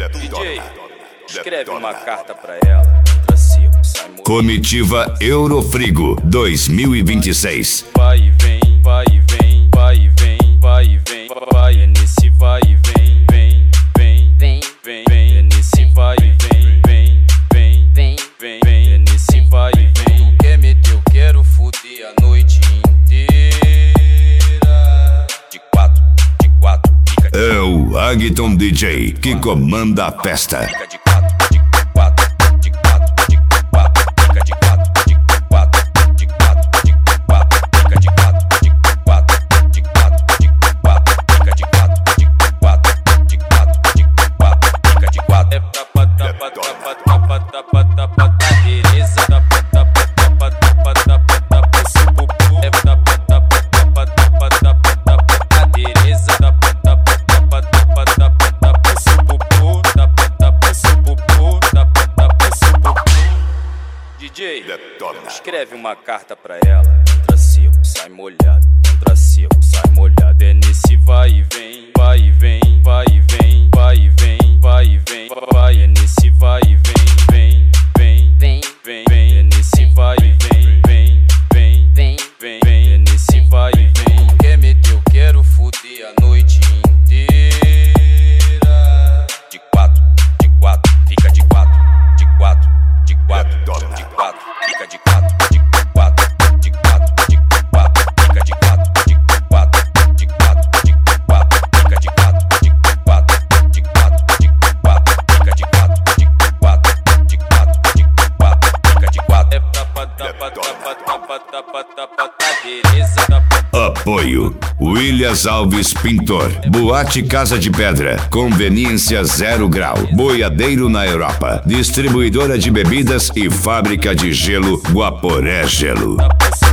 DJ, escreve uma carta pra ela. Entra seco, sai morto. Comitiva Eurofrigo 2026. Vai e vem, vai e vem, vai e vem, vai e vem, vai é nesse vai e vem, vem, vem, vem, vem, vem, é nesse vai e vem, vem, vem, vem, vem, vem, é nesse vai e vem. Tu quer meter, eu quero fuder a noite inteira. De quatro, fica de É o Agton DJ que comanda a festa. fica de quatro, de quatro, de quatro, de quatro, fica de quatro, de quatro, de quatro, de quatro, fica de quatro, de quatro, de quatro, de quatro, fica de quatro, de quatro, de quatro, de quatro, fica de quatro. É tapa, tapa, tapa, tapa, tapa, tapa, beleza, tapa, tapa, tapa, tapa, tapa, tapa, supupu. É tapa, tapa, tapa, tapa, tapa, tapa, beleza, tapa, tapa, tapa, tapa, tapa, tapa, supupu, tapa, tapa, supupu, tapa, tapa, supupu. DJ, escreve uma carta pra ela. Entra seco, sai molhado. Entra seco, sai molhado. É nesse vai e vem, vai e vem, vai e vem, vai e vem, vai e vem, vai. É nesse vai e vem, vem, vem, vem, vem. É nesse vai e vem, vem, vem, vem, vem, vem. É nesse vai e vem. Tu quer meter, eu quero fuder a noite inteira. De quatro, fica de quatro, de quatro, de quatro, de quatro, fica de quatro, de quatro, de quatro, de quatro, fica de quatro, de quatro, de quatro, de quatro, fica de quatro, de quatro, de quatro, de quatro, fica de quatro, de quatro, de quatro, de quatro, fica de quatro. É tapa, tapa, tapa, tapa, tapa, tapa, beleza, tapa. Apoio Williams Alves Pintor, Boate Casa de Pedra, Conveniência 0 Grau, Boiadeiro na Europa, Distribuidora de bebidas e fábrica de gelo Guaporé Gelo.